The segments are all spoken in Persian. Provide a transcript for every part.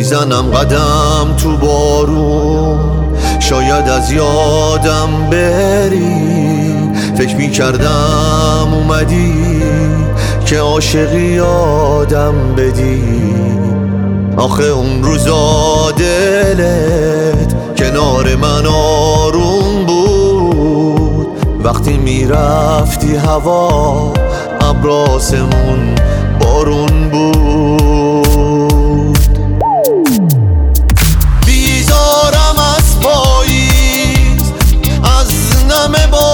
میزنم قدم تو بارون، شاید از یادم بری. فکر میکردم اومدی که عاشقی یادم بدی. آخه اون روزا دلت کنار من آروم بود، وقتی میرفتی هوا ابراسمون بارون بود. بیزارم از پاییز، از نم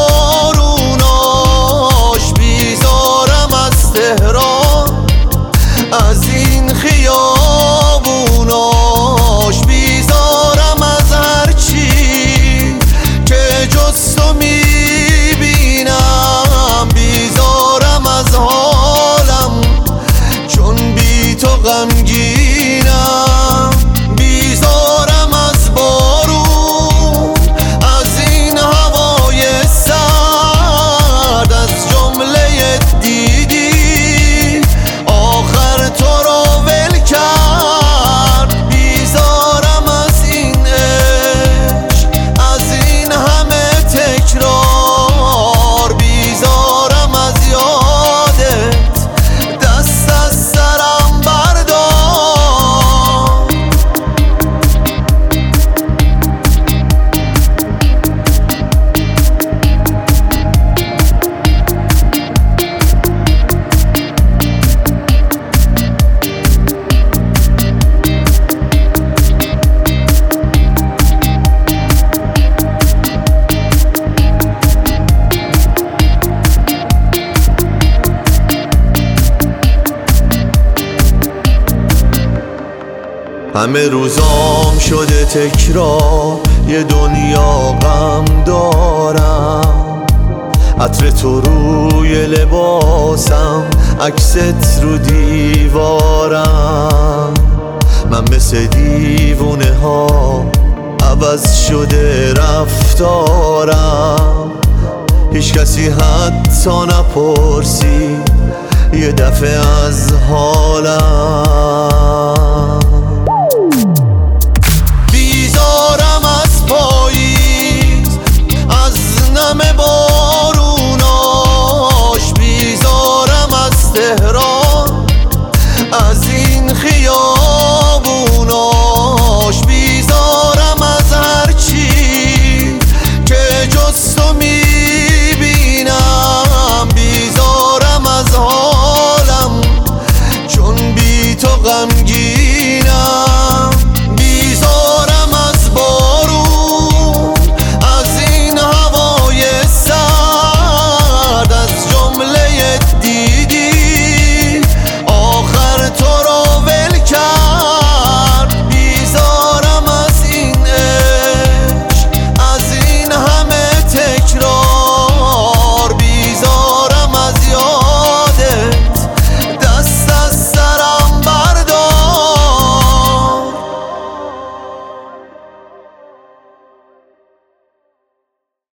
باروناش، بیزارم از تهران، از این خیابوناش، بیزارم از هرچی که جز تو میبینم، بیزارم از حالم چون بی تو غمگینم، بیزارم از بارون، از این هوای سرد، از جمله دیدی آخر تو رو ول کرد. بیزارم از این عشق، از این همه تکرار، بیزارم از یادت، دست از سرم بردار. همه روزام شده تکرار، یه دنیا غم دارم، عطر تو روی لباسم، عکست رو دیوارم. من مثل دیوونه ها عوض شده رفتارم، هیچ کسی حتی نپرسید یه دفعه از حالم.